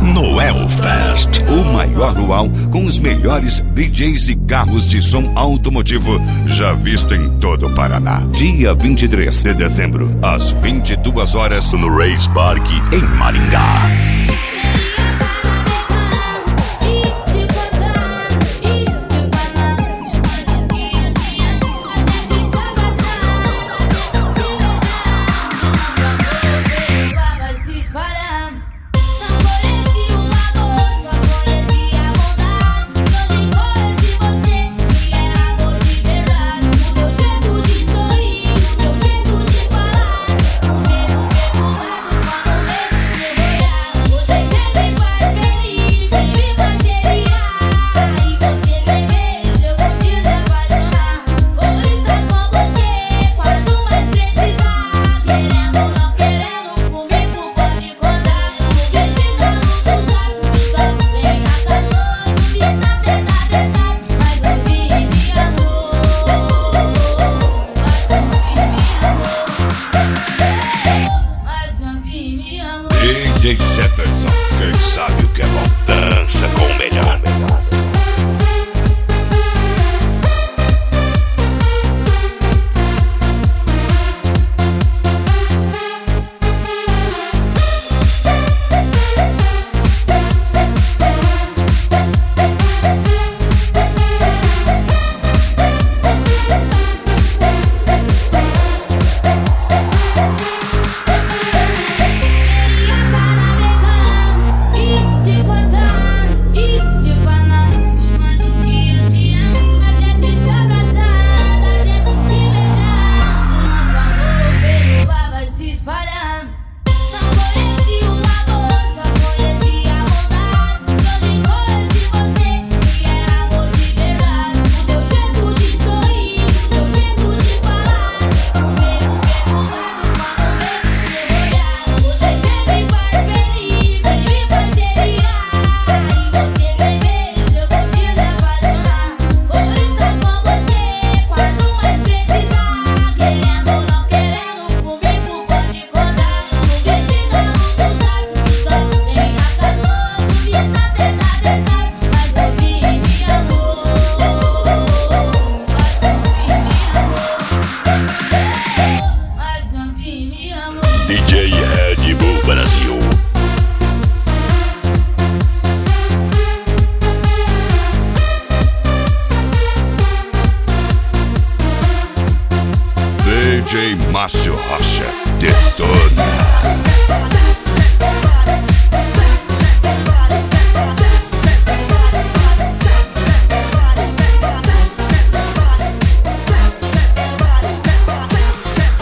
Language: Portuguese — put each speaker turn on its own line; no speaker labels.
Noel Fest, o maior luau com os melhores DJs e carros de som automotivo já visto em todo o Paraná. Dia 23 de dezembro, às 22 horas, no Race Park, em Maringá. DJ Jefferson, quem sabe o que é bom, dança com o melhor. DJ Red Bull Brasil. DJ Márcio Rossi.